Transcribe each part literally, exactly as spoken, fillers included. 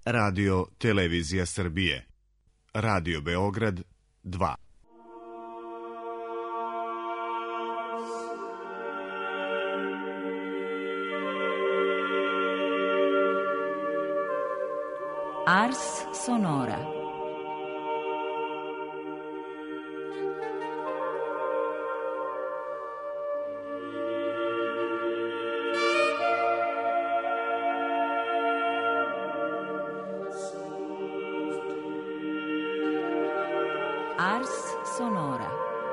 Radio Televizija Srbije. Radio Beograd dva. Ars Sonora. Ars Sonora.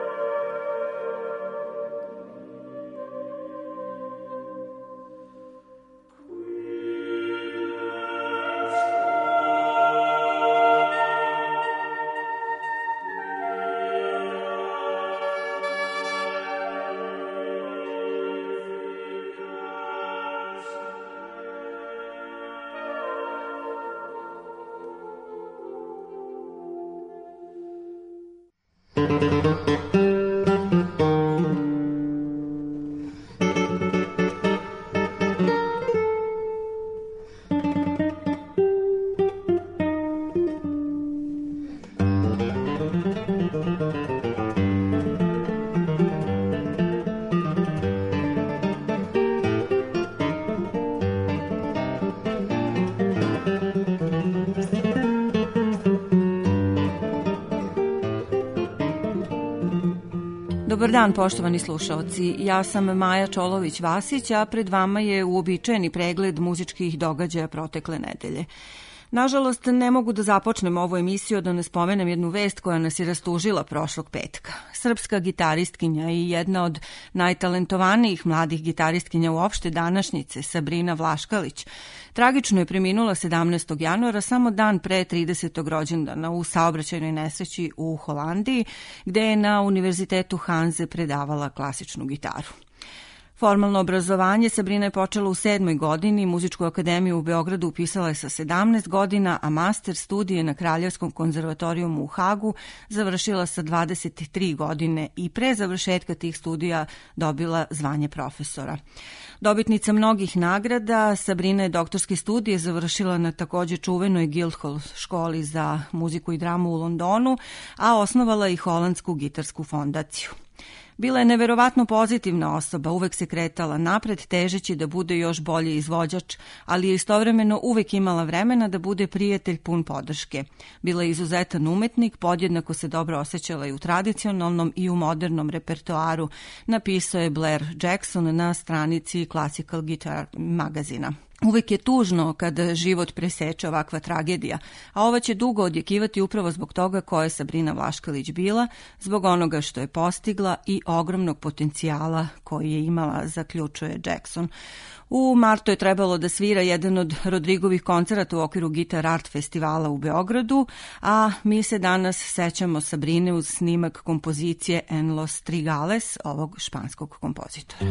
Dobar dan, poštovani slušaoci. Ja sam Maja Čolović-Vasić, a pred vama je uobičajeni pregled muzičkih događaja protekle nedelje. Nažalost, ne mogu da započnem ovu emisiju da ne spomenem jednu vest koja nas je rastužila prošlog petka. Srpska gitaristkinja i jedna od najtalentovanijih mladih gitaristkinja uopšte današnjice, Sabrina Vlaškalić, tragično je preminula sedamnaestog januara, samo dan pre tridesetog rođendana u saobraćajnoj nesreći u Holandiji, gde je na Univerzitetu Hanze predavala klasičnu gitaru. Formalno obrazovanje Sabrina je počela u sedmoj godini, muzičku akademiju u Beogradu upisala je sa sedamnaest godina, a master studije na Kraljevskom konzervatorijumu u Hagu završila sa dvadeset tri godine i pre završetka tih studija dobila zvanje profesora. Dobitnica mnogih nagrada, Sabrina je doktorske studije završila na takođe čuvenoj Guildhall školi za muziku i dramu u Londonu, a osnovala i Holandsku gitarsku fondaciju. Bila je neverovatno pozitivna osoba, uvek se kretala napred, težeći da bude još bolji izvođač, ali je istovremeno uvek imala vremena da bude prijatelj pun podrške. Bila je izuzetan umetnik, podjednako se dobro osjećala i u tradicionalnom i u modernom repertoaru, napisao je Blair Jackson na stranici Classical Guitar magazina. Uvek je tužno kada život preseče ovakva tragedija, a ova će dugo odjekivati upravo zbog toga koja je Sabrina Vlaškalić bila, zbog onoga što je postigla i ogromnog potencijala koji je imala, zaključuje Jackson. U martu je trebalo da svira jedan od Rodrigovih koncerata u okviru Guitar Art festivala u Beogradu, a mi se danas sećamo Sabrine uz snimak kompozicije En los Trigales, ovog španskog kompozitora.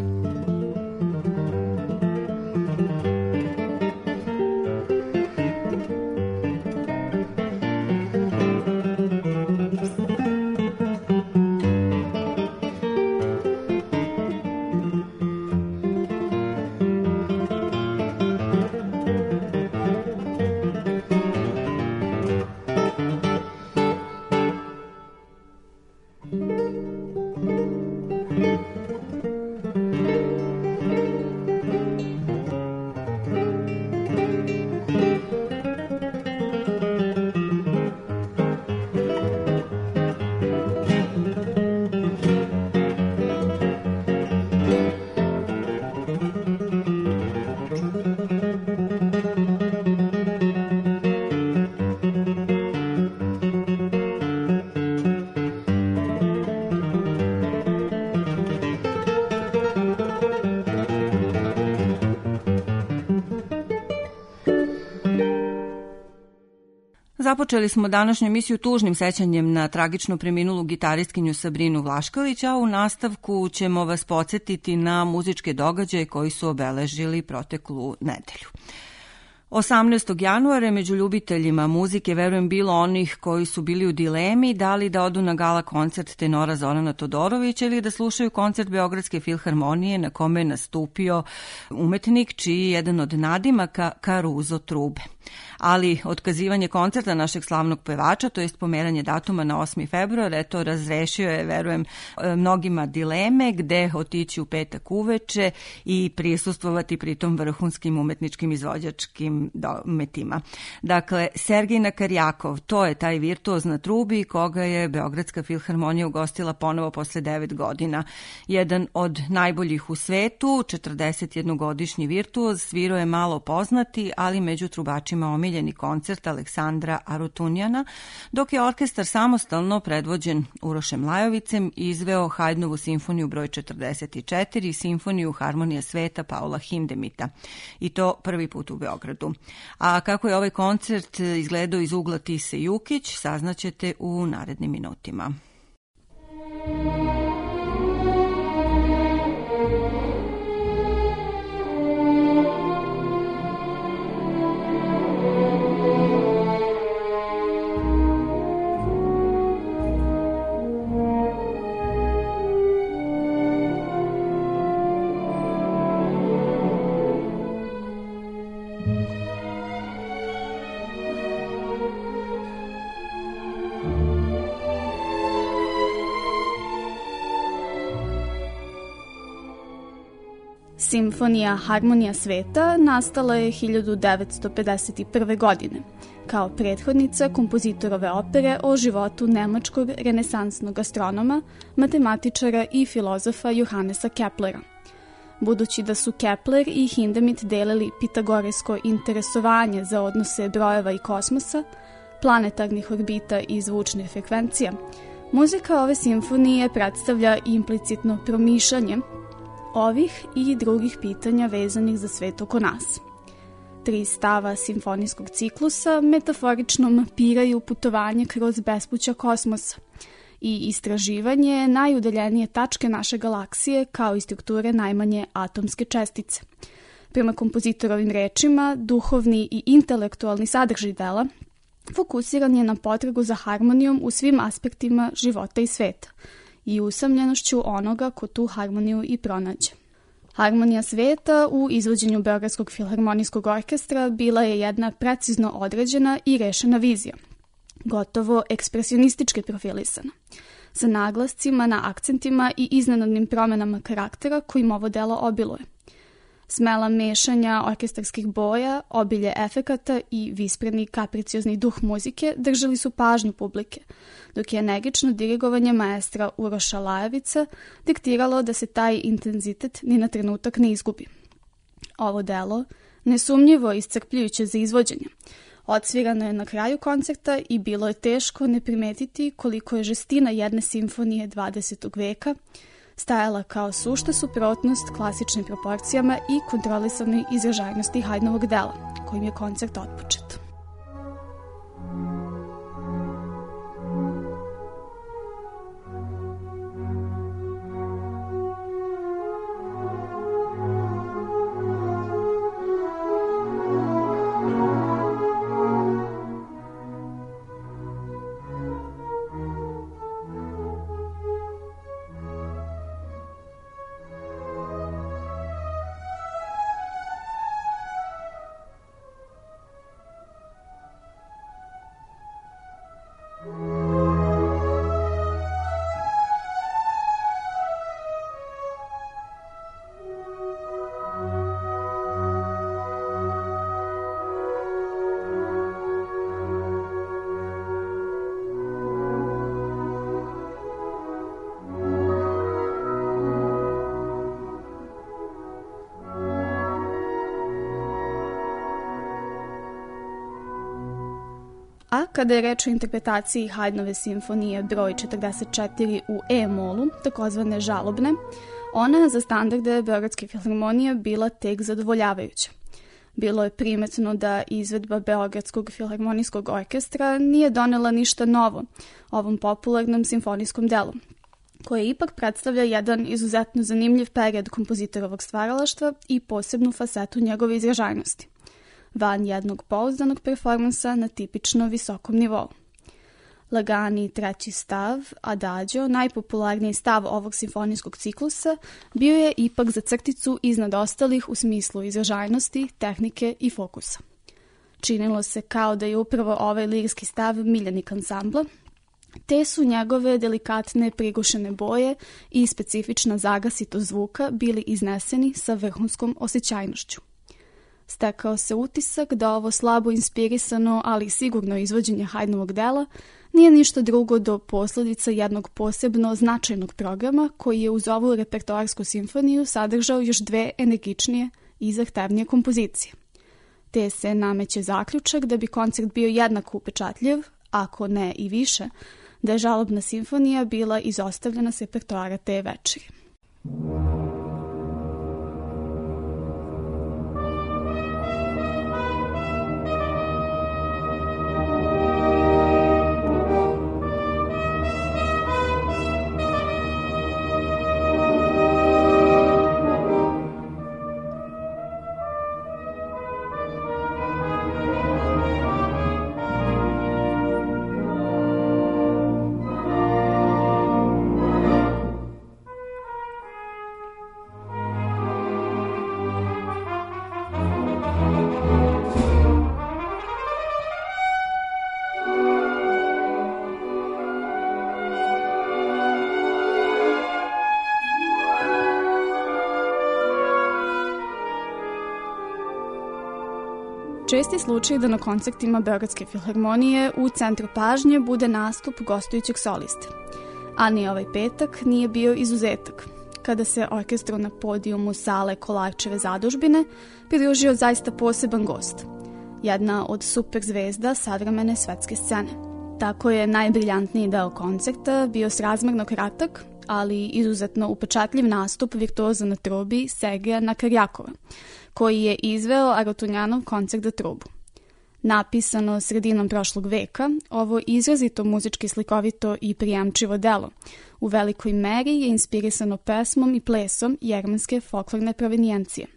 Započeli smo današnju emisiju tužnim sećanjem na tragično preminulu gitaristkinju Sabrinu Vlaškalić, a u nastavku ćemo vas podsjetiti na muzičke događaje koji su obeležili proteklu nedelju. osamnaestog januara među ljubiteljima muzike, verujem, bilo onih koji su bili u dilemi da li da odu na gala koncert tenora Zorana Todorovića ili da slušaju koncert Beogradske filharmonije na kome je nastupio umetnik čiji je jedan od nadimaka Caruso trube. Ali otkazivanje koncerta našeg slavnog pevača, to jest pomeranje datuma na osmi februar, eto, razrešio je, verujem, mnogima dileme gde otići u petak uveče i prisustvovati pritom vrhunskim umetničkim izvođačkim dometima. Dakle, Sergej Nakarjakov, to je taj virtuoz na trubi koga je Beogradska filharmonija ugostila ponovo posle devet godina. Jedan od najboljih u svetu, četrdesetjednogodišnji virtuoz, svirao je malo poznati, ali među trubačima omiljeni koncert Aleksandra Arutunjana, dok je orkestar samostalno predvođen Urošem Lajovicem izveo Haydnovu simfoniju broj četrdeset četiri i simfoniju Harmonija sveta Paula Hindemita. I to prvi put u Beogradu. A kako je ovaj koncert izgledao iz ugla Tise Jukić, saznaćete u narednim minutima. Simfonija Harmonija sveta nastala je hiljadu devetsto pedeset prve. godine kao prethodnica kompozitorove opere o životu nemačkog renesansnog astronoma, matematičara i filozofa Johannesa Keplera. Budući da su Kepler i Hindemith delili pitagorejsko interesovanje za odnose brojeva i kosmosa, planetarnih orbita i zvučne frekvencija, muzika ove simfonije predstavlja implicitno promišljanje ovih i drugih pitanja vezanih za svet oko nas. Tri stava simfonijskog ciklusa metaforično mapiraju putovanje kroz bespuća kosmosa i istraživanje najudaljenije tačke naše galaksije kao i strukture najmanje atomske čestice. Prema kompozitorovim rečima, duhovni i intelektualni sadržaj dela fokusiran je na potragu za harmonijom u svim aspektima života i sveta i usamljenošću onoga ko tu harmoniju i pronađe. Harmonija sveta u izvođenju Beogradskog filharmonijskog orkestra bila je jedna precizno određena i rešena vizija, gotovo ekspresionistički profilisana, sa naglascima na akcentima i iznenadnim promenama karaktera kojim ovo delo obiluje. Smela mešanja orkestarskih boja, obilje efekata i vispreni kapriciozni duh muzike držali su pažnju publike, dok je energično dirigovanje maestra Uroša Lajovica diktiralo da se taj intenzitet ni na trenutak ne izgubi. Ovo delo, nesumnjivo iscrpljujuće za izvođenje, odsvirano je na kraju koncerta i bilo je teško ne primetiti koliko je žestina jedne simfonije dvadesetog veka stajala kao sušta suprotnost klasičnim proporcijama i kontrolisanoj izražajnosti Haydnovog dela, kojim je koncert otpočet. A kada je reč o interpretaciji Haydnove simfonije broj četrdeset četiri u E-molu, takozvane žalobne, ona za standarde Beogradske filharmonije bila tek zadovoljavajuća. Bilo je primetno da izvedba Beogradskog filharmonijskog orkestra nije donela ništa novo ovom popularnom simfonijskom delu, koje ipak predstavlja jedan izuzetno zanimljiv period kompozitorovog stvaralaštva i posebnu fasetu njegove izražajnosti. van jednog pouzdanog performansa na tipično visokom nivou. Lagani treći stav, Adagio, najpopularniji stav ovog simfonijskog ciklusa, bio je ipak za crticu iznad ostalih u smislu izražajnosti, tehnike i fokusa. Činilo se kao da je upravo ovaj lirski stav miljenik ansambla, te su njegove delikatne prigušene boje i specifična zagasitost zvuka bili izneseni sa vrhunskom osjećajnošću. Stekao se utisak da ovo slabo inspirisano, ali sigurno izvođenje Haydnovog dela nije ništa drugo do posljedica jednog posebno značajnog programa koji je uz ovu repertoarsku simfoniju sadržao još dve energičnije i zahtevnije kompozicije. Te se nameće zaključak da bi koncert bio jednako upečatljiv, ako ne i više, da je žalobna simfonija bila izostavljena s repertoara te večeri. Česti slučaj da na koncertima Beogradske filharmonije u centru pažnje bude nastup gostujućeg soliste. A ni ovaj petak nije bio izuzetak, kada se orkestru na podijumu sale Kolarčeve zadužbine pridružio zaista poseban gost, jedna od super zvezda savremene svetske scene. Tako je najbriljantniji deo koncerta bio srazmerno kratak, ali izuzetno upečatljiv nastup virtuoza na trubi Sergeja Nakarjakova, koji je izveo Arutunjanov koncert za trubu. Napisano sredinom prošlog veka, ovo izrazito muzički slikovito i prijemčivo delo u velikoj meri je inspirisano pesmom i plesom jermenske folklorne provenijencije.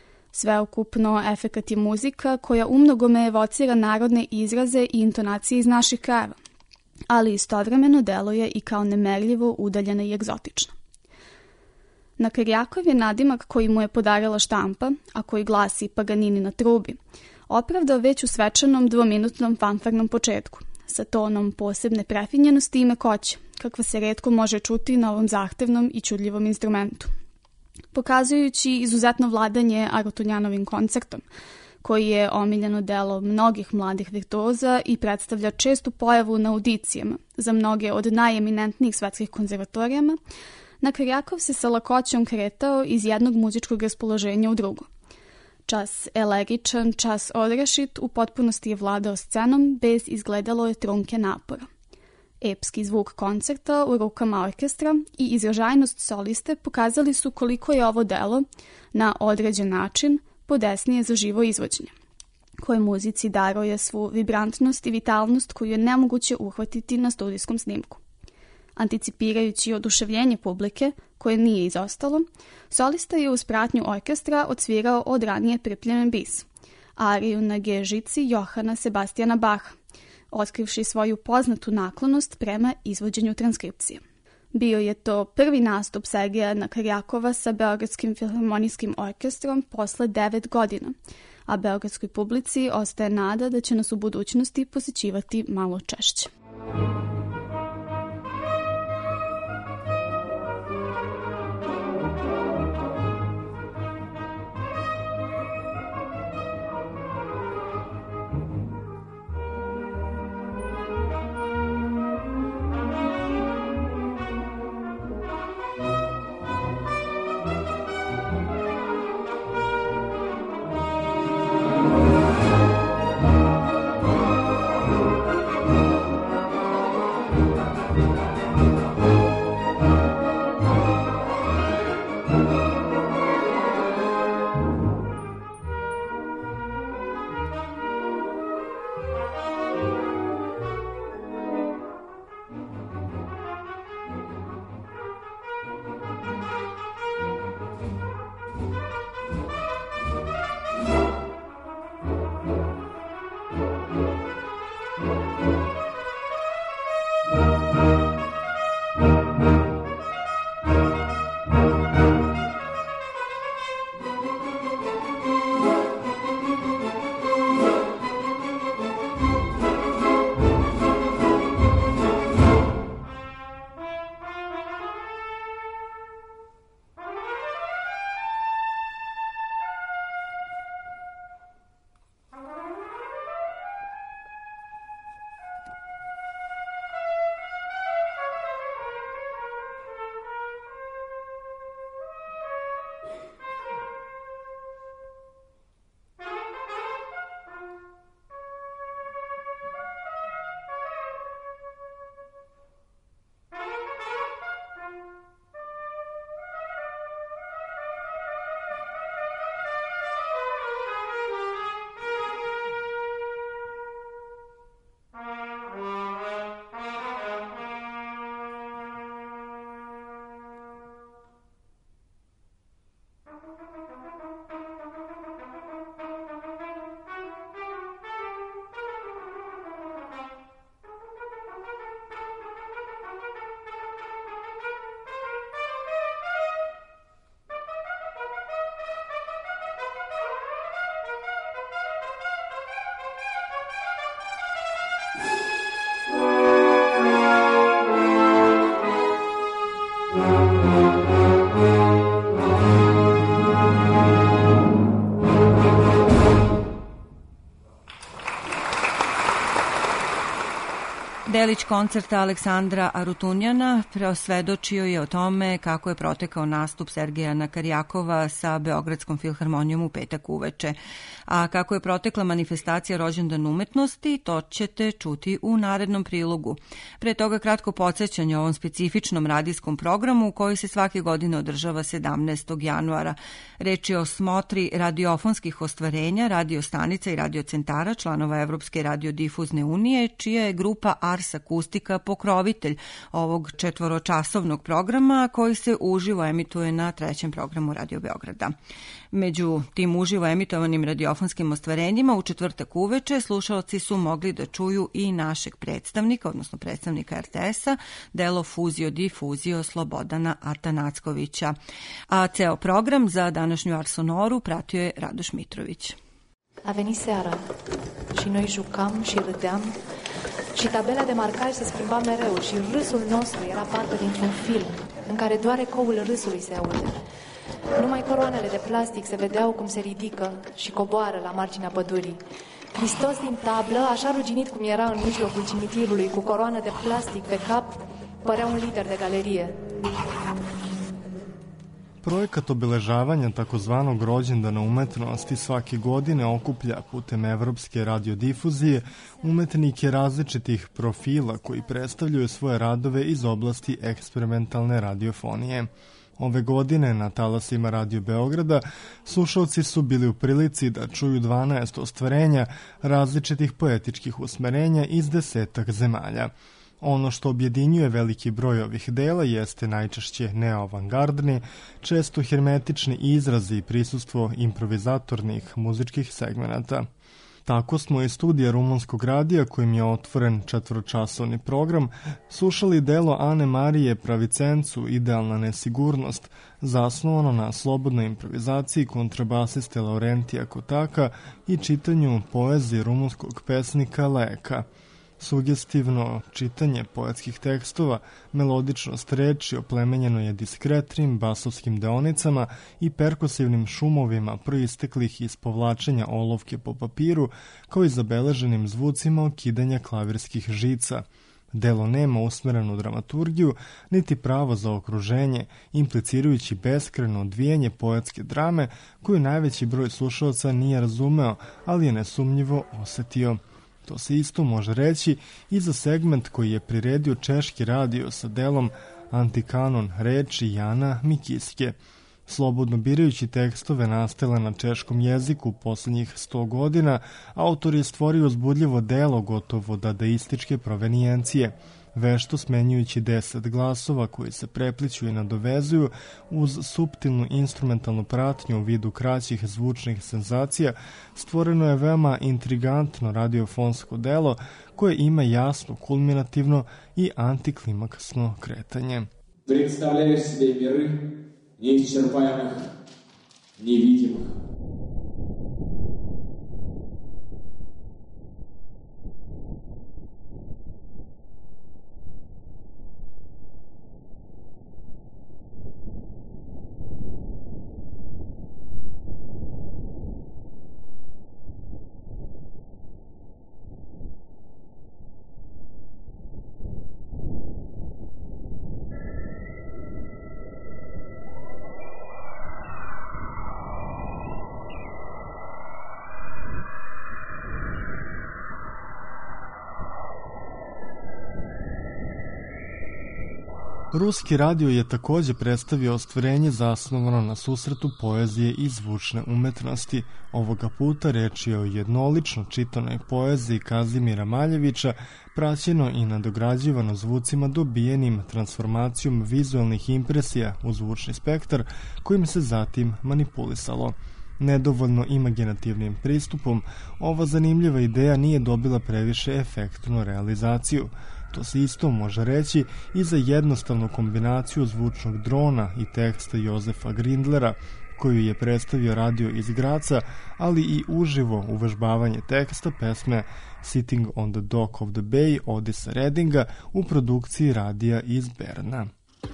Sveukupno efekat je muzika koja umnogome evocira narodne izraze i intonacije iz naših krajeva, ali istovremeno deluje i kao nemerljivo udaljena i egzotična. Nakarjakov je nadimak koji mu je podarila štampa, a koji glasi Paganini na trubi, opravdao već u svečanom dvominutnom fanfarnom početku, sa tonom posebne prefinjenosti i mekoće, kakva se retko može čuti na ovom zahtevnom i čudljivom instrumentu. Pokazujući izuzetno vladanje Arutunjanovim koncertom, koji je omiljeno delo mnogih mladih virtuoza i predstavlja čestu pojavu na audicijama za mnoge od najeminentnijih svetskih konzervatorijama, Nakarjakov se sa lakoćom kretao iz jednog muzičkog raspoloženja u drugo. Čas elegičan, čas odrešit, u potpunosti je vladao scenom bez izgledalo je trunke napora. Epski zvuk koncerta u rukama orkestra i izražajnost soliste pokazali su koliko je ovo delo, na određen način, podesnije za živo izvođenje, koje muzici daruje svu vibrantnost i vitalnost koju je nemoguće uhvatiti na studijskom snimku. Anticipirajući oduševljenje publike, koje nije izostalo, solista je uz pratnju orkestra odsvirao od ranije pripremljen bis, ariju na G žici Johana Sebastijana Baha, otkrivši svoju poznatu naklonost prema izvođenju transkripcije. Bio je to prvi nastup Sergeja Nakarjakova sa Beogradskim filharmonijskim orkestrom posle devet godina, a beogradskoj publici ostaje nada da će nas u budućnosti posjećivati malo češće. Delić koncerta Aleksandra Arutunjana prosvedočio je o tome kako je protekao nastup Sergeja Nakarjakova sa Beogradskom filharmonijom u petak uveče. A kako je protekla manifestacija Rođendan umetnosti, to ćete čuti u narednom prilogu. Pre toga kratko podsjećanje o ovom specifičnom radijskom programu koji se svake godine održava sedamnaestog januara. Reč je o smotri radiofonskih ostvarenja, radiostanica i radiocentara članova Evropske radiodifuzne unije, čija je grupa Ars Akustika pokrovitelj ovog četvoročasovnog programa koji se uživo emituje na trećem programu Radio Beograda. Među tim uživo emitovanim radiofonskim ostvarenjima u četvrtak uveče slušalci su mogli da čuju i našeg predstavnika, odnosno predstavnika R T S-a, delo Fuzio di Fuzio Slobodana Atanackovića. A ceo program za današnju Arsonoru pratio je Radoš Mitrović. A venit seara și noi jucam și râdeam și tabela de marcaj se schimba mereu și râsul nostru era parcă dintr-un film în care doar ecoul râsului se aude. Numai coroanele de plastic se vedeau cum se ridică și coboară la marginea pădurii. Hristos din tablă, așa ruginit cum era în mijlocul cimitirului, cu coroană de plastic pe cap, părea un lider de galerie. Projekat obeležavanja takozvanog rođendana umetnosti svake godine okuplja putem evropske radiodifuzije umetnike različitih profila koji predstavljaju svoje radove iz oblasti eksperimentalne radiofonije. Ove godine na talasima Radio Beograda slušalci su bili u prilici da čuju dvanaest ostvarenja različitih poetičkih usmerenja iz desetak zemalja. Ono što objedinjuje veliki broj ovih dela jeste najčešće neoavangardni, često hermetični izrazi i prisustvo improvizatornih muzičkih segmenata. Tako smo iz studija Rumunskog radija, kojim je otvoren četvoročasovni program, slušali delo Ane Marije Pravicencu Idealna nesigurnost, zasnovano na slobodnoj improvizaciji kontrabasiste Laurentija Kotaka i čitanju poezije rumunskog pesnika Leka. Sugestivno čitanje poetskih tekstova, melodičnost reči oplemenjeno je diskretnim basovskim deonicama i perkusivnim šumovima proisteklih iz povlačenja olovke po papiru, kao i zabeleženim zvucima okidanja klavirskih žica. Delo nema usmerenu dramaturgiju, niti pravo za okruženje, implicirajući beskrajno odvijanje poetske drame koju najveći broj slušalaca nije razumeo, ali je nesumnjivo osetio. To se isto može reći i za segment koji je priredio češki radio sa delom Antikanon reči Jana Mikiske. Slobodno birajući tekstove nastale na češkom jeziku poslednjih sto godina, autor je stvorio uzbudljivo delo gotovo dadaističke provenijencije, vešto smenjujući deset glasova koji se prepliću i nadovezuju uz suptilnu instrumentalnu pratnju u vidu kraćih zvučnih senzacija. Stvoreno je veoma intrigantno radiofonsko delo koje ima jasno, kulminativno i antiklimaksno kretanje. Представляешь себе миры неисчерпаемых, невидимых. Ruski radio je takođe predstavio ostvarenje zasnovano na susretu poezije i zvučne umetnosti. Ovoga puta reč je o jednolično čitanoj poeziji Kazimira Maljevića, praćeno i nadograđivano zvucima dobijenim transformacijom vizualnih impresija u zvučni spektar, kojim se zatim manipulisalo. Nedovoljno imaginativnim pristupom, ova zanimljiva ideja nije dobila previše efektnu realizaciju. To se isto može reći i za jednostavnu kombinaciju zvučnog drona i teksta Jozefa Grindlera, koju je predstavio radio iz Graca, ali i uživo uvežbavanje teksta pesme Sitting on the Dock of the Bay Odisa Redinga u produkciji radija iz Berna.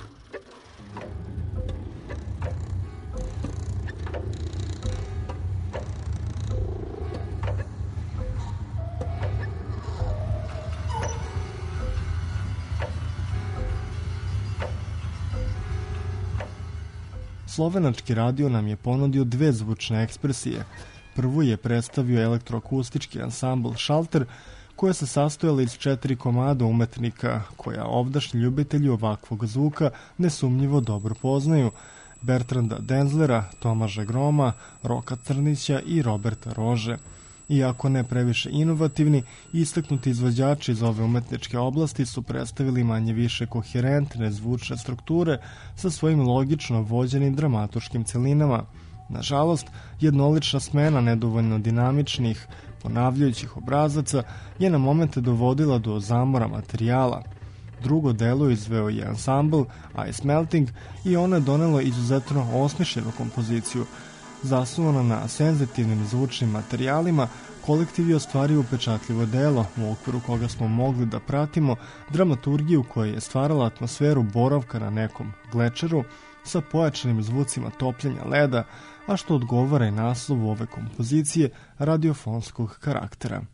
Slovenački radio nam je ponudio dve zvučne ekspresije. Prvu je predstavio elektroakustički ansambl Šalter, koja se sastojala iz četiri komada umetnika, koja ovdašnji ljubitelji ovakvog zvuka nesumnjivo dobro poznaju: Bertranda Denzlera, Tomaža Groma, Roka Crnića i Roberta Rože. Iako ne previše inovativni, istaknuti izvođači iz ove umetničke oblasti su predstavili manje više koherentne zvučne strukture sa svojim logično vođenim dramaturškim celinama. Nažalost, jednolična smena nedovoljno dinamičnih, ponavljajućih obrazaca je na momente dovodila do zamora materijala. Drugo delo izveo je ansambl Ice Melting i ono je donelo izuzetno osmišljenu kompoziciju. Zasnovana na senzitivnim zvučnim materijalima, kolektiv je ostvario upečatljivo delo u okviru koga smo mogli da pratimo dramaturgiju koja je stvarala atmosferu boravka na nekom glečeru sa pojačanim zvucima topljenja leda, a što odgovara i naslovu ove kompozicije radiofonskog karaktera.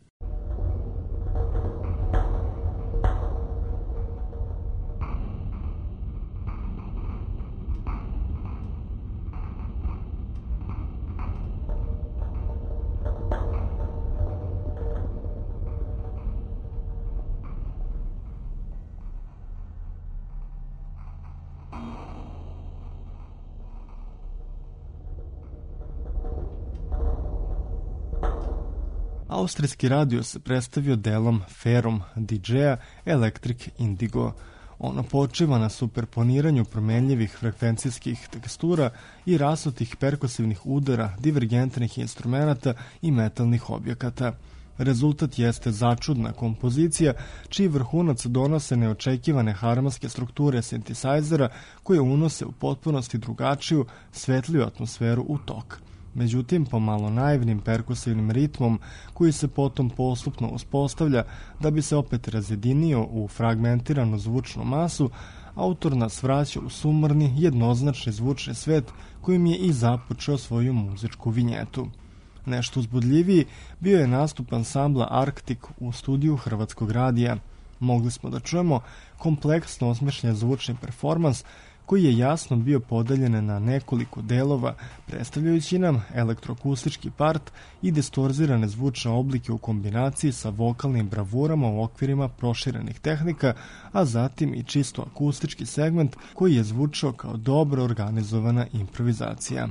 Austrijski radio se predstavio delom Ferum D J-a Electric Indigo. Ono počiva na superponiranju promenljivih frekvencijskih tekstura i rasutih perkusivnih udara, divergentnih instrumenta i metalnih objekata. Rezultat jeste začudna kompozicija, čiji vrhunac donose neočekivane harmonske strukture sintisajzera koje unose u potpunosti drugačiju, svetliju atmosferu u tok. Međutim, pomalo naivnim perkusivnim ritmom, koji se potom postupno uspostavlja da bi se opet razjedinio u fragmentiranu zvučnu masu, autor nas vraća u sumorni, jednoznačni zvučni svet kojim je i započeo svoju muzičku vinjetu. Nešto uzbudljiviji bio je nastup ansambla Arktik u studiju Hrvatskog radija. Mogli smo da čujemo kompleksno osmišljen zvučni performans koji je jasno bio podeljen na nekoliko delova, predstavljajući nam elektroakustički part i distorzirane zvučne oblike u kombinaciji sa vokalnim bravurama u okvirima proširenih tehnika, a zatim i čisto akustički segment koji je zvučao kao dobro organizovana improvizacija.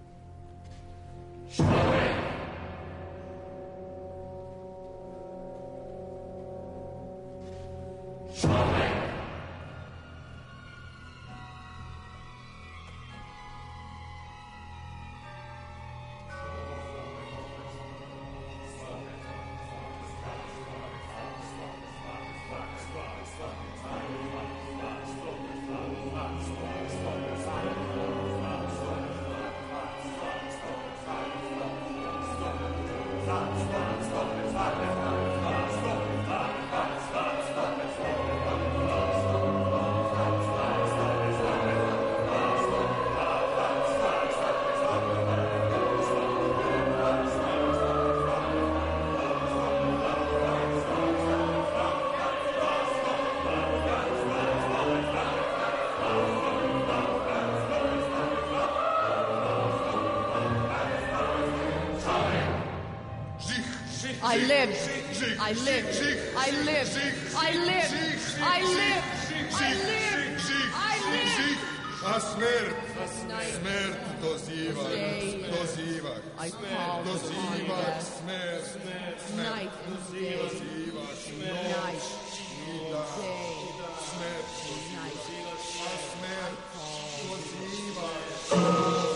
I live. I live. I live. I live. I live. I live. I live. A smrt, smrt dozivak, dozivak, dozivak, smrt, smrt, dozivak, noć i dan, smrt, a smrt dozivak, i dan,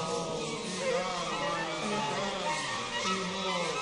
i dan, i noć.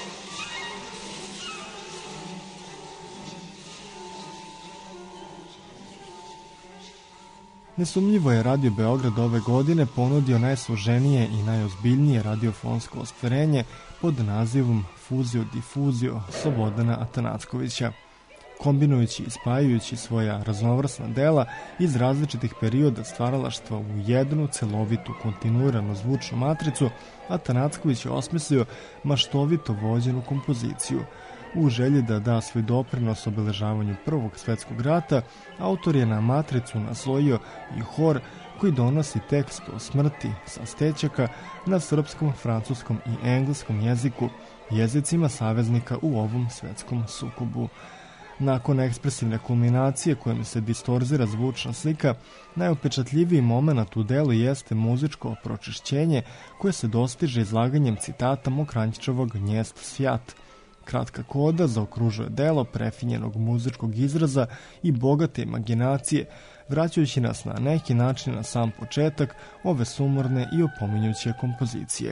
Nesumnjivo je Radio Beograd ove godine ponudio najsloženije i najozbiljnije radiofonsko ostvarenje pod nazivom Fuzio difuzio Slobodana Atanackovića. Kombinujući i spajajući svoja raznovrsna dela iz različitih perioda stvaralaštva u jednu celovitu kontinuiranu zvučnu matricu, Atanacković je osmislio maštovito vođenu kompoziciju. U želji da da svoj doprinos obeležavanju Prvog svetskog rata, autor je na matricu naslojio i hor koji donosi tekst o smrti sa stečaka na srpskom, francuskom i engleskom jeziku, jezicima saveznika u ovom svetskom sukobu. Nakon ekspresivne kulminacije kojom se distorzira zvučna slika, najupečatljiviji moment u delu jeste muzičko pročišćenje koje se dostiže izlaganjem citata Mokranjčevog Njest svjat. Kratka koda zaokružuje delo prefinjenog muzičkog izraza i bogate imaginacije, vraćajući nas na neki način na sam početak ove sumorne i opominjuće kompozicije.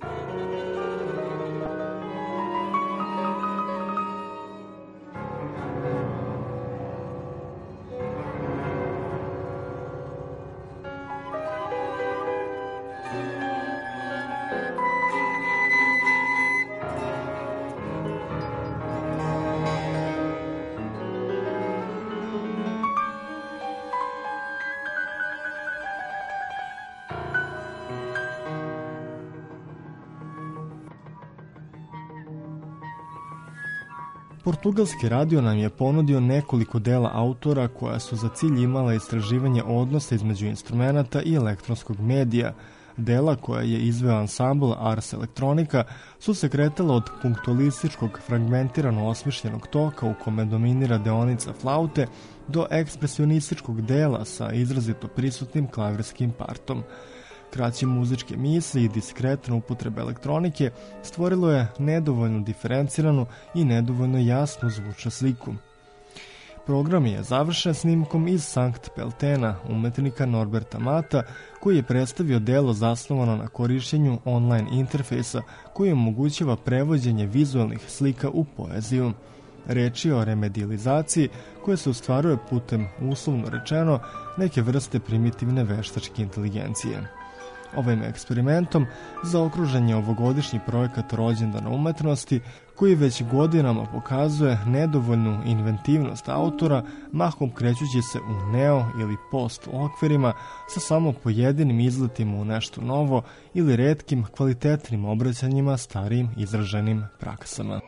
Portugalski radio nam je ponudio nekoliko dela autora koja su za cilj imala istraživanje odnosa između instrumenta i elektronskog medija. Dela koja je izveo ansambl Ars Electronica su se kretala od punktualističkog fragmentirano osmišljenog toka u kome dominira deonica flaute do ekspresionističkog dela sa izrazito prisutnim klavirskim partom. Kraće muzičke mise i diskretna upotreba elektronike stvorilo je nedovoljno diferenciranu i nedovoljno jasnu zvučnu sliku. Program je završen snimkom iz Sankt Peltena umetnika Norberta Mata, koji je predstavio delo zasnovano na korišćenju online interfejsa koji omogućava prevođenje vizualnih slika u poeziju. Reč je o remedializaciji koja se ostvaruje putem, uslovno rečeno, neke vrste primitivne veštačke inteligencije. Ovim eksperimentom zaokružen je ovogodišnji projekat Rođendana umetnosti, koji već godinama pokazuje nedovoljnu inventivnost autora, mahom krećući se u neo ili post okvirima sa samo pojedinim izletima u nešto novo ili retkim kvalitetnim obraćanjima starijim izraženim praksama.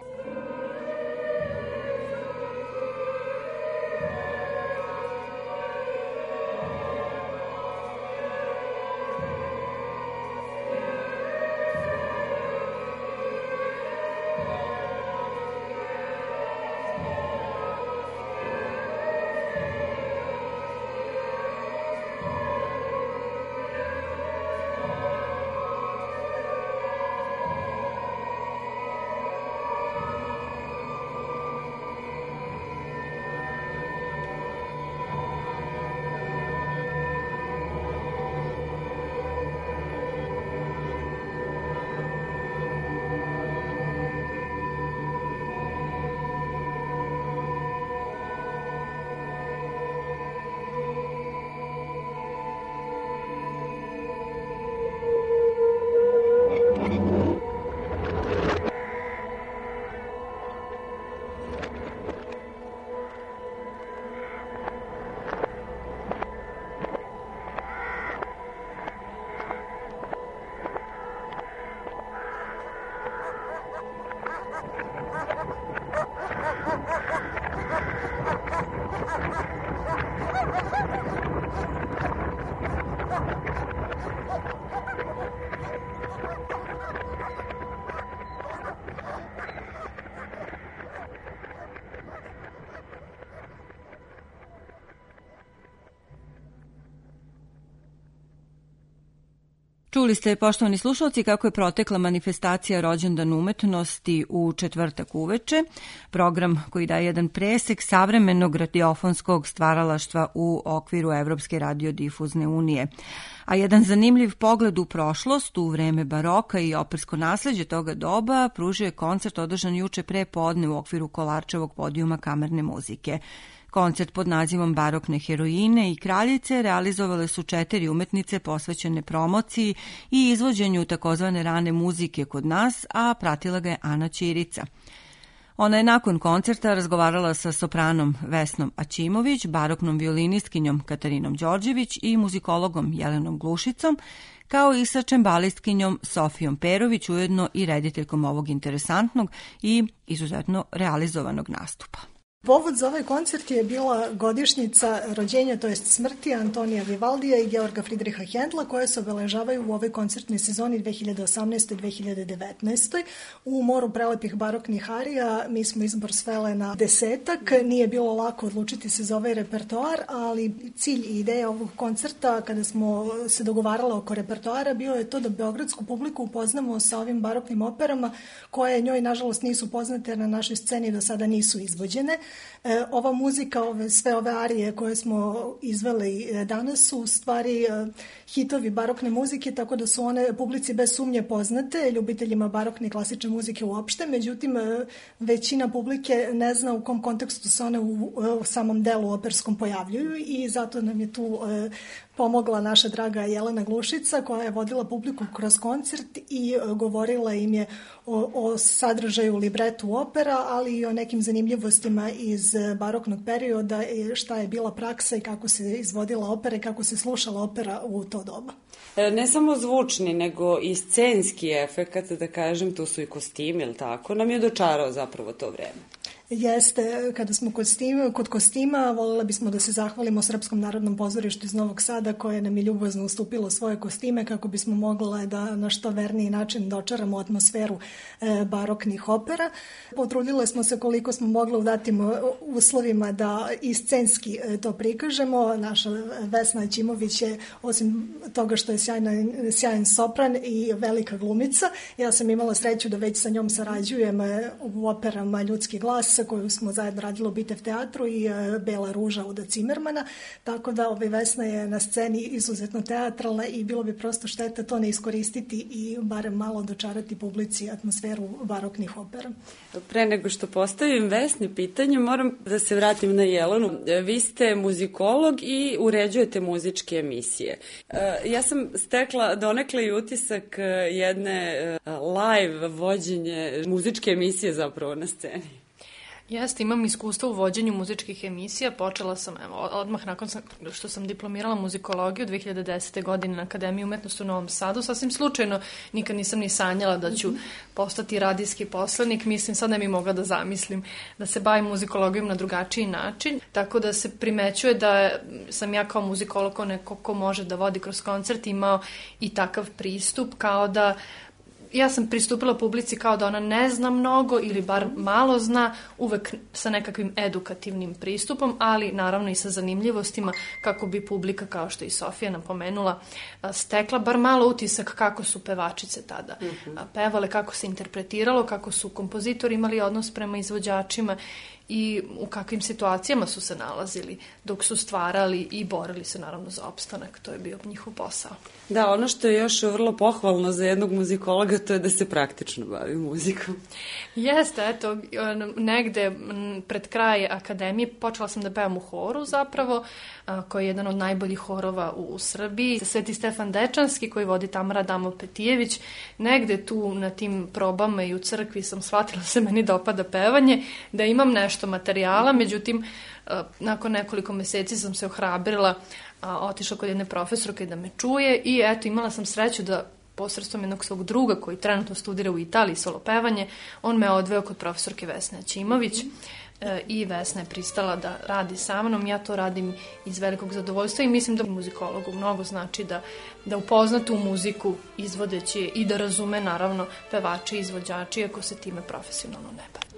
Čuli ste, poštovani slušalci, kako je protekla manifestacija Rođendan umetnosti u četvrtak uveče, program koji daje jedan presek savremenog radiofonskog stvaralaštva u okviru Evropske radiodifuzne unije. A jedan zanimljiv pogled u prošlost, u vreme baroka i opersko nasleđe toga doba, pružio je koncert održan juče pre podne u okviru Kolarčevog podijuma kamerne muzike. Koncert pod nazivom Barokne heroine i kraljice realizovale su četiri umetnice posvećene promociji i izvođenju takozvane rane muzike kod nas, a pratila ga je Ana Ćirica. Ona je nakon koncerta razgovarala sa sopranom Vesnom Aćimović, baroknom violinistkinjom Katarinom Đorđević i muzikologom Jelenom Glušicom, kao i sa čembalistkinjom Sofijom Perović, ujedno i rediteljkom ovog interesantnog i izuzetno realizovanog nastupa. Povod za ovaj koncert je bila godišnjica rođenja, to jest smrti Antonija Vivaldija i Georga Fridriha Hendla, koje se obeležavaju u ovoj koncertnoj sezoni dve hiljade osamnaeste. dve hiljade devetnaeste. U moru prelepih baroknih arija mi smo izbor svele na desetak. Nije bilo lako odlučiti se za ovaj repertoar, ali cilj i ideja ovog koncerta, kada smo se dogovarali oko repertoara, bio je to da beogradsku publiku upoznamo sa ovim baroknim operama, koje njoj, nažalost, nisu poznate, jer na našoj sceni do sada nisu izvođene. E, ova muzika, ove, sve ove arije koje smo izveli danas su u stvari e, hitovi barokne muzike, tako da su one publici bez sumnje poznate, ljubiteljima barokne i klasične muzike uopšte, međutim e, većina publike ne zna u kom kontekstu se one u, u samom delu operskom pojavljuju i zato nam je tu e, pomogla naša draga Jelena Glušica, koja je vodila publiku kroz koncert i e, govorila im je o, o sadržaju libretu opera, ali i o nekim zanimljivostima iz baroknog perioda, šta je bila praksa i kako se izvodila opera i kako se slušala opera u to doba. Ne samo zvučni, nego i scenski efekat, da kažem, tu su i kostimi, ili tako, nam je dočarao zapravo to vreme. Jeste, kada smo kod, stima, kod kostima, voljela bismo da se zahvalimo Srpskom narodnom pozorištu iz Novog Sada, koje nam je ljubazno ustupilo svoje kostime kako bismo mogla da na što verniji način dočaramo atmosferu e, baroknih opera. Potrudile smo se koliko smo mogli u datim uslovima da i scenski e, to prikažemo. Naša Vesna Aćimović je, osim toga što je sjajna, sjajan sopran i velika glumica, ja sam imala sreću da već sa njom sarađujem e, u operama Ljudski glas, koju smo zajedno radili u Bitev teatru, i e, Bela ruža Uda Cimermana, tako da ovaj Vesna je na sceni izuzetno teatralna i bilo bi prosto šteta to ne iskoristiti i barem malo dočarati publici atmosferu baroknih opera. Pre nego što postavim Vesni pitanje, moram da se vratim na Jelenu. Vi ste muzikolog i uređujete muzičke emisije. Ja sam stekla donekle i utisak jedne live vođenje muzičke emisije zapravo na sceni. Jeste, imam iskustvo u vođenju muzičkih emisija. Počela sam, evo, odmah nakon što sam diplomirala muzikologiju dve hiljade desete. godine na Akademiji umetnosti u Novom Sadu. Sasvim slučajno, nikad nisam ni sanjala da ću postati radijski poslanik. Mislim, sad ne bi mogla da zamislim da se bavim muzikologijom na drugačiji način. Tako da se primećuje da sam ja kao muzikolog, ko neko ko može da vodi kroz koncert, imao i takav pristup, kao da ja sam pristupila publici kao da ona ne zna mnogo ili bar malo zna, uvek sa nekakvim edukativnim pristupom, ali naravno i sa zanimljivostima kako bi publika, kao što i Sofija napomenula, stekla bar malo utisak kako su pevačice tada pevale, kako se interpretiralo, kako su kompozitori imali odnos prema izvođačima i u kakvim situacijama su se nalazili dok su stvarali i borili se naravno za opstanak. To je bio njihov posao. Da, ono što je još vrlo pohvalno za jednog muzikologa, to je da se praktično bavi muzikom. Jeste, eto, negde pred kraj akademije počela sam da pevam u horu zapravo, koji je jedan od najboljih horova u Srbiji. Sveti Stefan Dečanski, koji vodi Tamara Damo-Petijević. Negde tu na tim probama i u crkvi sam shvatila se meni dopada pevanje, da imam nešto materijala, međutim, nakon nekoliko meseci sam se ohrabrila, otišla kod jedne profesorke da me čuje i eto, imala sam sreću da posredstvom jednog svog druga koji trenutno studira u Italiji solo pevanje, on me odveo kod profesorke Vesne Aćimović i Vesna je pristala da radi sa mnom. Ja to radim iz velikog zadovoljstva i mislim da muzikologu mnogo znači da, da upozna tu muziku izvodeći je i da razume naravno pevači i izvođači, ako se time profesionalno ne bavi.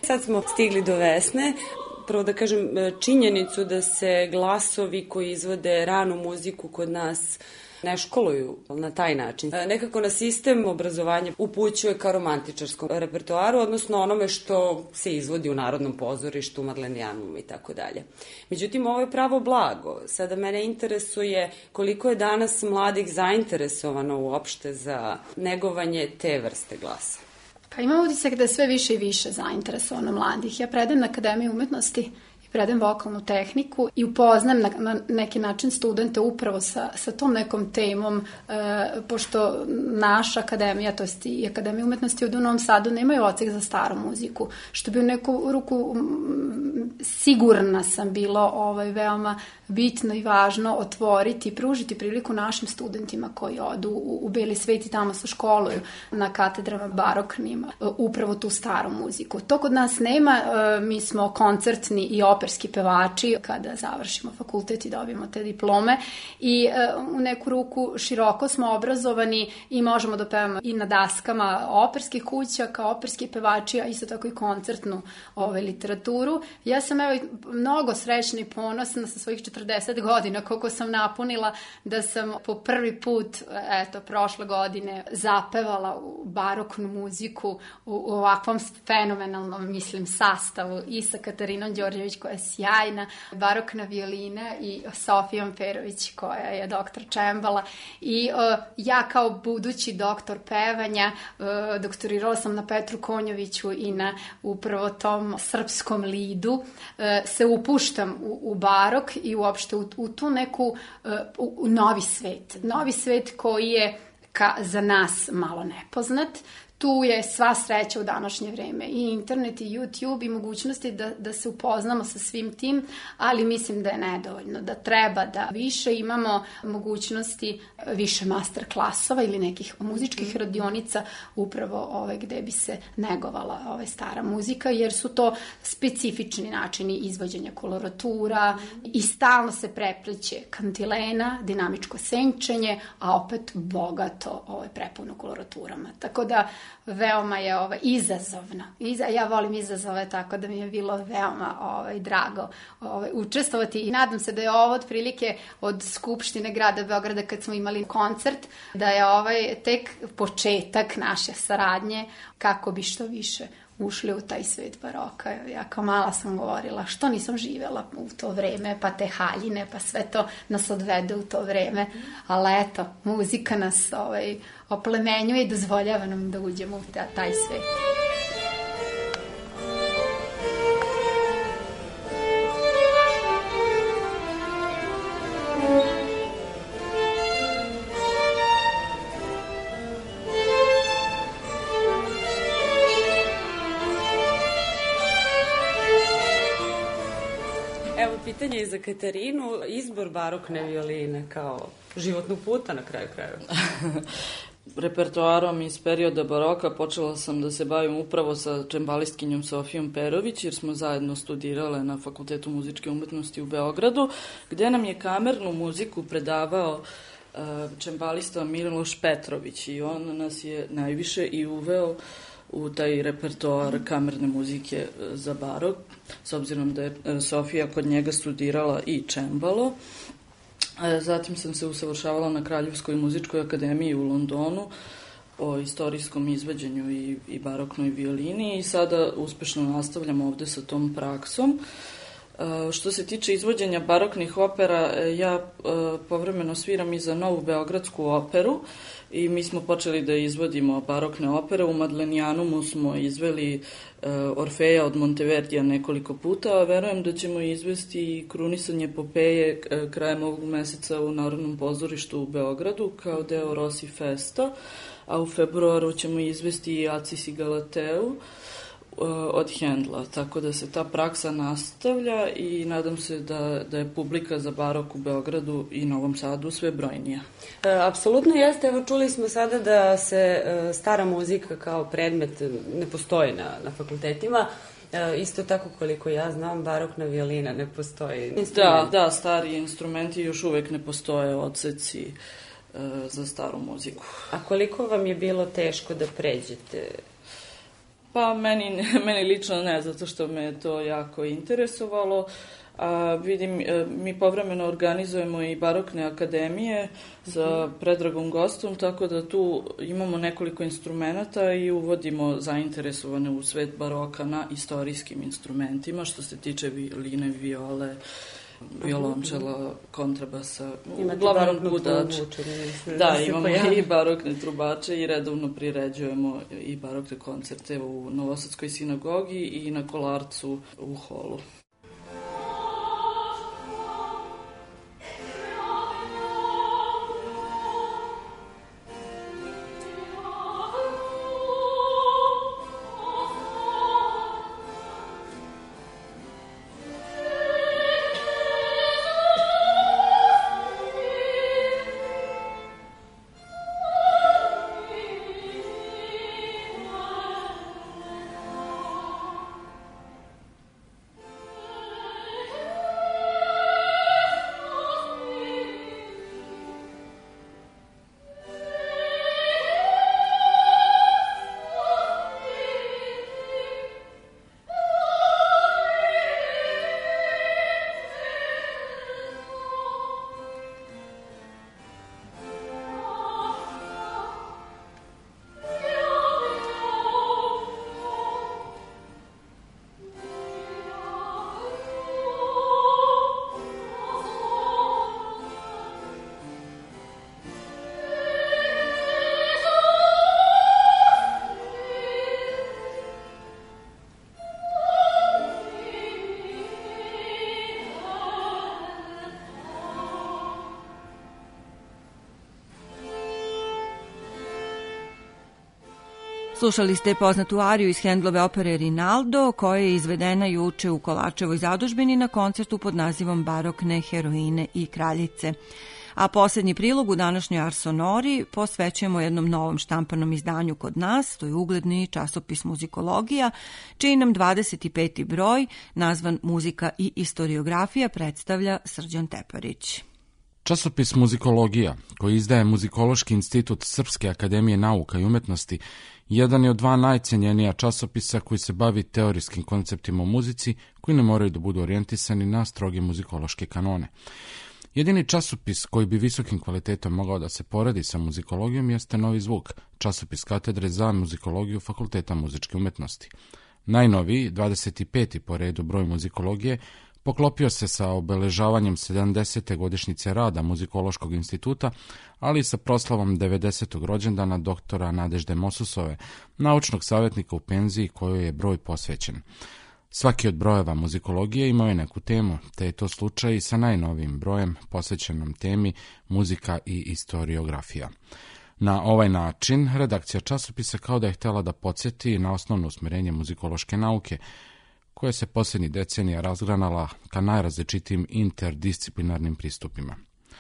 Sad smo stigli do Vesne. Prvo da kažem činjenicu da se glasovi koji izvode ranu muziku kod nas ne školuju na taj način. Nekako na sistem obrazovanja upućuje ka romantičarskom repertoaru, odnosno onome što se izvodi u Narodnom pozorištu, Madlenijanum i tako dalje. Međutim, ovo je pravo blago. Sada mene interesuje koliko je danas mladih zainteresovano uopšte za negovanje te vrste glasa. Pa imam utisak da je sve više i više zainteresovano mladih. Ja predajem na Akademiji umetnosti predajem vokalnu tehniku i upoznam na, na neki način studente upravo sa, sa tom nekom temom, e, pošto naša akademija, to jest i Akademija umetnosti u Novom Sadu, nemaju odsek za staru muziku, što bi u neku ruku m, sigurna sam bilo ovaj, veoma bitno i važno otvoriti i pružiti priliku našim studentima koji odu u, u beli svet i tamo se školuju na katedrama baroknim, upravo tu staru muziku. To kod nas nema, e, mi smo koncertni i operski pevači kada završimo fakultet i dobijemo te diplome i e, u neku ruku široko smo obrazovani i možemo da pevamo i na daskama operskih kuća kao operski pevači, a isto tako i koncertnu ove, literaturu. Ja sam evo mnogo srećna i ponosna sa svojih četrdeset godina koliko sam napunila da sam po prvi put eto prošle godine zapevala u baroknu muziku u, u ovakvom fenomenalnom mislim sastavu i sa Katarinom Đorđević koja je sjajna barokna violina i Sofijom Perović koja je doktor čembala i uh, ja kao budući doktor pevanja uh, doktorirala sam na Petru Konjoviću i na upravo tom srpskom lidu uh, se upuštam u, u barok i uopšte u, u tu neku uh, u, u novi svet. Novi svet koji je ka, za nas malo nepoznat. Tu je sva sreća u današnje vreme i internet i YouTube i mogućnosti da, da se upoznamo sa svim tim, ali mislim da je nedovoljno, da treba da više imamo mogućnosti, više master klasova ili nekih muzičkih radionica upravo ove, gde bi se negovala ove, stara muzika, jer su to specifični načini izvođenja koloratura i stalno se prepliće kantilena, dinamičko senčenje, a opet bogato ove, prepuno koloraturama. Tako da veoma je ovaj, izazovno. Iza, ja volim izazove, tako da mi je bilo veoma ovaj, drago ovaj, učestvovati i nadam se da je ovo otprilike od Skupštine grada Beograda kad smo imali koncert, da je ovaj tek početak naše saradnje kako bi što više ušli u taj svet baroka. Ja kao mala sam govorila što nisam živjela u to vreme, pa te haljine, pa sve to nas odvede u to vreme. Ali eto, muzika nas ovaj, oplemenjuje i dozvoljava nam da uđemo u taj svet. Pitanje je za Katarinu, izbor barokne violine kao životnog puta na kraju krajeva. Repertoarom iz perioda baroka počela sam da se bavim upravo sa čembalistkinjom Sofijom Perović, jer smo zajedno studirale na Fakultetu muzičke umetnosti u Beogradu, gde nam je kamernu muziku predavao uh, čembalista Miloš Petrović i on nas je najviše i uveo u taj repertoar kamerne muzike za barok, s obzirom da je Sofija kod njega studirala i čembalo. Zatim sam se usavršavala na Kraljevskoj muzičkoj akademiji u Londonu o istorijskom izvođenju i, i baroknoj violini i sada uspešno nastavljam ovde sa tom praksom. Što se tiče izvođenja baroknih opera, ja povremeno sviram i za Novu beogradsku operu i mi smo počeli da izvodimo barokne opere. U Madlenijanumu smo izveli Orfeja od Monteverdija nekoliko puta, a verujem da ćemo izvesti i krunisanje Popeje krajem ovog meseca u Narodnom pozorištu u Beogradu kao deo Rossi Festa, a u februaru ćemo izvesti i Acis i Galateu od Hendla, tako da se ta praksa nastavlja i nadam se da, da je publika za barok u Beogradu i Novom Sadu sve brojnija. E, apsolutno jeste, evo čuli smo sada da se e, stara muzika kao predmet ne postoji na, na fakultetima, e, isto tako koliko ja znam barokna violina ne postoji. Da, da, stari instrumenti još uvek ne postoje odseci e, za staru muziku. A koliko vam je bilo teško da pređete Pa meni, meni lično ne, zato što me to jako interesovalo. A vidim, mi povremeno organizujemo i barokne akademije za predragom gostom, tako da tu imamo nekoliko instrumenata i uvodimo zainteresovane u svet baroka na istorijskim instrumentima, što se tiče violine, viole, violončela, kontrabasa, imate uglavnom budač. Da, da, imamo i barokne trubače i redovno priređujemo i barokne koncerte u Novosadskoj sinagogi i na Kolarcu u holu. Slušali ste poznatu ariju iz Hendlove opere Rinaldo, koja je izvedena juče u Kolačevoj zadužbini na koncertu pod nazivom Barokne heroine i kraljice. A posljednji prilog u današnjoj Ars Sonori posvećujemo jednom novom štampanom izdanju kod nas, to je ugledni časopis Muzikologija, čiji nam dvadeset peti broj, nazvan Muzika i istoriografija, predstavlja Srđan Teparić. Časopis Muzikologija, koji izdaje Muzikološki institut Srpske akademije nauka i umetnosti, jedan je od dva najcenjenija časopisa koji se bavi teorijskim konceptima o muzici, koji ne moraju da budu orijentisani na stroge muzikološke kanone. Jedini časopis koji bi visokim kvalitetom mogao da se poredi sa muzikologijom jeste Novi zvuk, časopis katedre za muzikologiju Fakulteta muzičke umetnosti. Najnoviji, dvadeset peti po redu broj muzikologije, poklopio se sa obeležavanjem sedamdesete godišnjice rada Muzikološkog instituta, ali i sa proslavom devedesetog rođendana doktora Nadežde Mosusove, naučnog savjetnika u penziji kojoj je broj posvećen. Svaki od brojeva muzikologije imao je neku temu, te je to slučaj i sa najnovijim brojem posvećenom temi muzika i istoriografija. Na ovaj način, redakcija časopisa kao da je htjela da podsjeti na osnovno usmjerenje muzikološke nauke, koja se posljednjih decenija razgranala ka najrazličitijim interdisciplinarnim pristupima.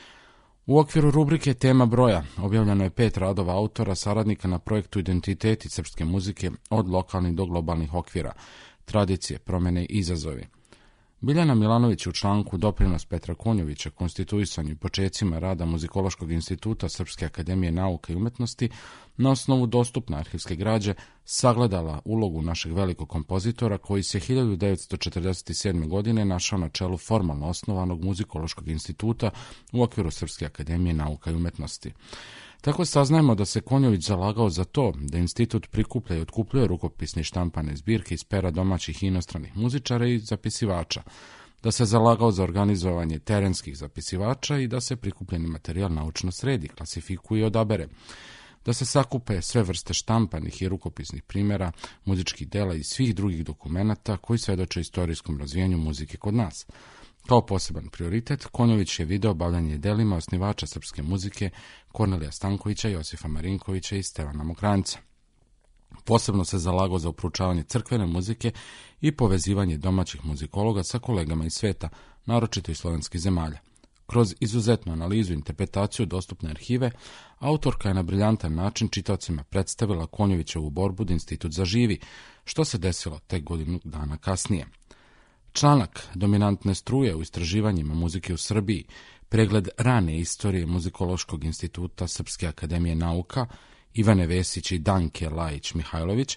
U okviru rubrike Tema broja objavljeno je pet radova autora saradnika na projektu Identiteti srpske muzike od lokalnih do globalnih okvira, tradicije, promjene i izazovi. Biljana Milanović u članku Doprinos Petra Konjovića konstituisanju i počecima rada Muzikološkog instituta Srpske akademije nauka i umetnosti na osnovu dostupne arhivske građe sagledala ulogu našeg velikog kompozitora koji se hiljadu devetsto četrdeset sedme. godine našao na čelu formalno osnovanog Muzikološkog instituta u okviru Srpske akademije nauka i umetnosti. Tako saznajemo da se Konjović zalagao za to da institut prikuplja i otkupljuje rukopisne i štampane zbirke iz pera domaćih i inostranih muzičara i zapisivača, da se zalagao za organizovanje terenskih zapisivača i da se prikupljeni materijal naučno sredi, klasifikuje i odabere, da se sakupe sve vrste štampanih i rukopisnih primjera, muzičkih dela i svih drugih dokumenata koji svedoče istorijskom razvijanju muzike kod nas. Kao poseban prioritet, Konjović je video bavljanje delima osnivača srpske muzike Kornelija Stankovića, Josifa Marinkovića i Stevana Mokranjca. Posebno se zalagao za uproučavanje crkvene muzike i povezivanje domaćih muzikologa sa kolegama iz sveta, naročito iz slovenskih zemalja. Kroz izuzetnu analizu i interpretaciju dostupne arhive, autorka je na briljantan način čitaocima predstavila Konjovićevu borbu da institut zaživi, što se desilo tek godinu dana kasnije. Članak Dominantne struje u istraživanjima muzike u Srbiji, pregled rane istorije Muzikološkog instituta Srpske akademije nauka, Ivane Vesić i Danke Lajić Mihajlović,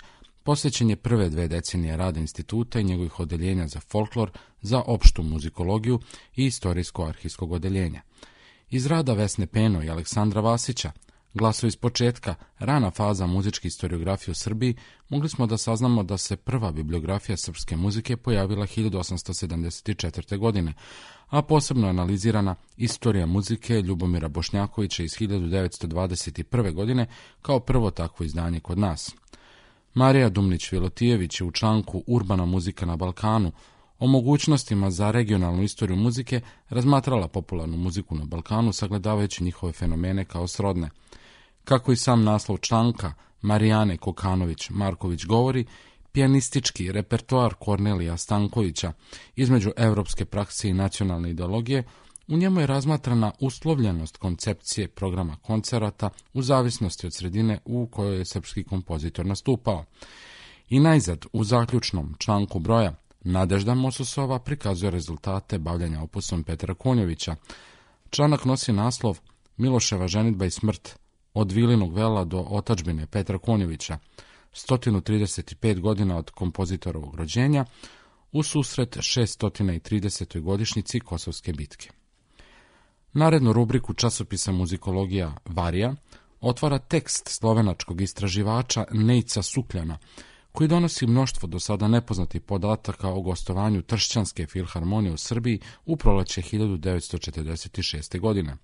posvećen je prve dve decenije rada instituta i njegovih odeljenja za folklor, za opštu muzikologiju i istorijsko-arhivskog odeljenja. Iz rada Vesne Peno i Aleksandra Vasića, Glasovi iz početka, rana faza muzičke historiografije u Srbiji, mogli smo da saznamo da se prva bibliografija srpske muzike pojavila hiljadu osamsto sedamdeset četvrte. godine, a posebno analizirana Istorija muzike Ljubomira Bošnjakovića iz hiljadu devetsto dvadeset prve. godine kao prvo takvo izdanje kod nas. Marija Dumnić-Vilotijević je u članku Urbana muzika na Balkanu o mogućnostima za regionalnu istoriju muzike razmatrala popularnu muziku na Balkanu sagledavajući njihove fenomene kao srodne. Kako i sam naslov članka Marijane Kokanović-Marković govori, pijanistički repertoar Kornelija Stankovića između evropske prakse i nacionalne ideologije, u njemu je razmatrana uslovljenost koncepcije programa koncerata u zavisnosti od sredine u kojoj je srpski kompozitor nastupao. I najzad, u zaključnom članku broja, Nadežda Mososova prikazuje rezultate bavljanja opusom Petra Konjovića. Članak nosi naslov Miloševa ženidba i smrt, od Vilinog vela do otadžbine Petra Konjovića, sto trideset pet godina od kompozitorovog rođenja, u susret šesto tridesetoj godišnjici Kosovske bitke. Narednu rubriku časopisa Muzikologija Varija otvara tekst slovenačkog istraživača Nejca Sukljana, koji donosi mnoštvo do sada nepoznatih podataka o gostovanju Tršćanske filharmonije u Srbiji u proleće hiljadu devetsto četrdeset šeste. godine.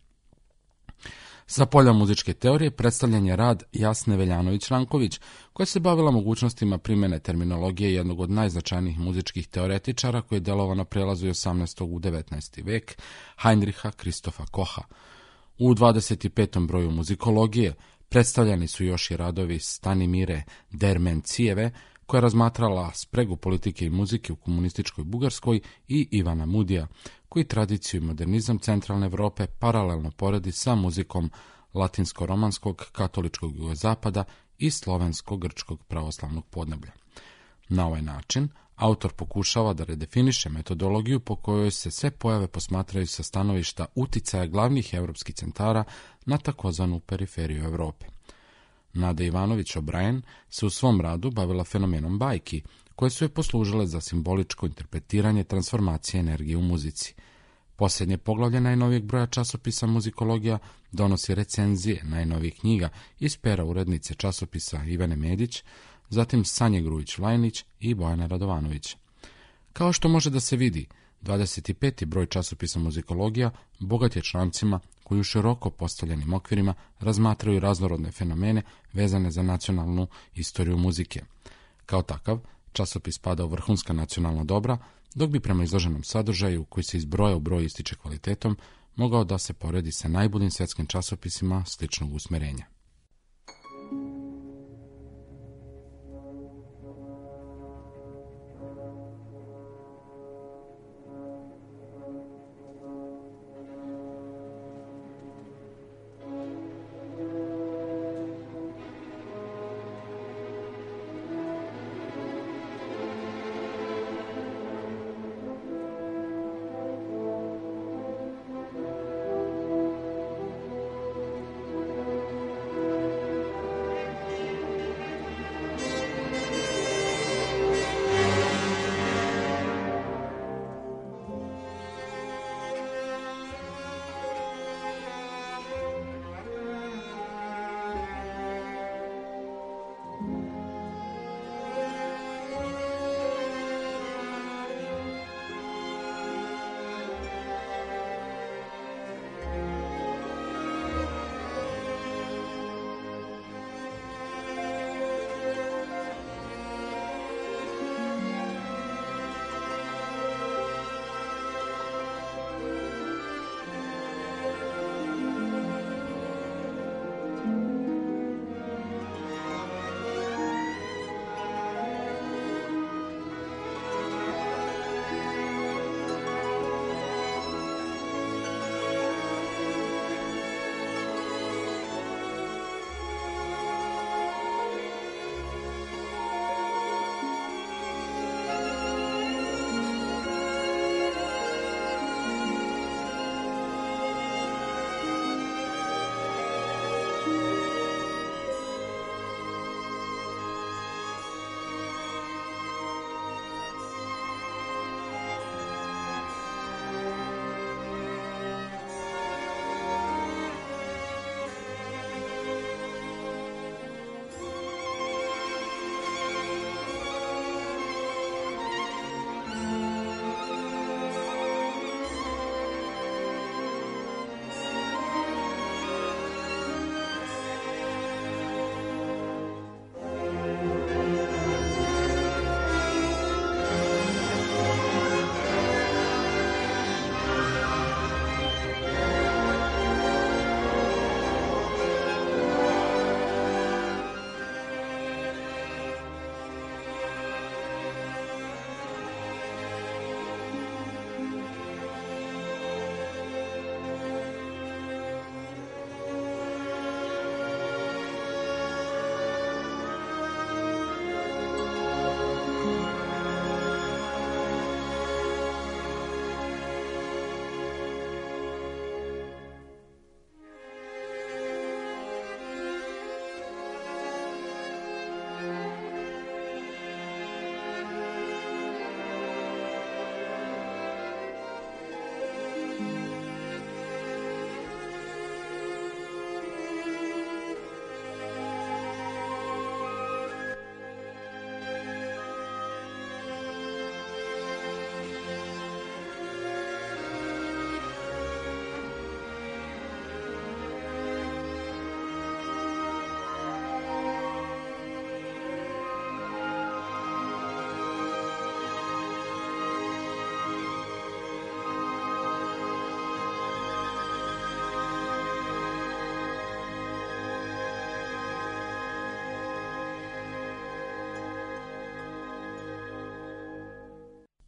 Sa polja muzičke teorije predstavljen je rad Jasne Veljanović-Ranković, koja se bavila mogućnostima primjene terminologije jednog od najznačajnijih muzičkih teoretičara koji je delovao na prelazu osamnaestog u devetnaesti. vek, Heinricha Kristofa Koha. U dvadeset petom broju muzikologije predstavljeni su još i radovi Stanimire Dermencijeve, koja je razmatrala spregu politike i muzike u komunističkoj Bugarskoj, i Ivana Mudija, koji tradiciju i modernizam centralne Evrope paralelno poredi sa muzikom latinsko-romanskog katoličkog jugozapada i slovensko-grčkog pravoslavnog podneblja. Na ovaj način, autor pokušava da redefiniše metodologiju po kojoj se sve pojave posmatraju sa stanovišta uticaja glavnih evropskih centara na takozvanu periferiju Evrope. Nada Ivanović-O'Brien se u svom radu bavila fenomenom bajki, koje su je poslužile za simboličko interpretiranje transformacije energije u muzici. Posljednje poglavlje najnovijeg broja časopisa Muzikologija donosi recenzije najnovijih knjiga iz pera urednice časopisa Ivane Medić, zatim Sanje Grujić-Vlajnić i Bojana Radovanović. Kao što može da se vidi, dvadeset peti broj časopisa Muzikologija bogat je člancima koji u široko postavljenim okvirima razmatraju raznorodne fenomene vezane za nacionalnu istoriju muzike. Kao takav, časopis spada u vrhunska nacionalna dobra, dok bi prema izloženom sadržaju, koji se iz broja u broj ističe kvalitetom, mogao da se poredi sa najboljim svjetskim časopisima sličnog usmerenja.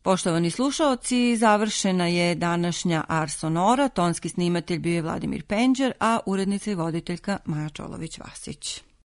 Poštovani slušaoci, završena je današnja Ars Sonora, tonski snimatelj bio je Vladimir Penđer, a urednica i voditeljka Maja Čolović-Vasić.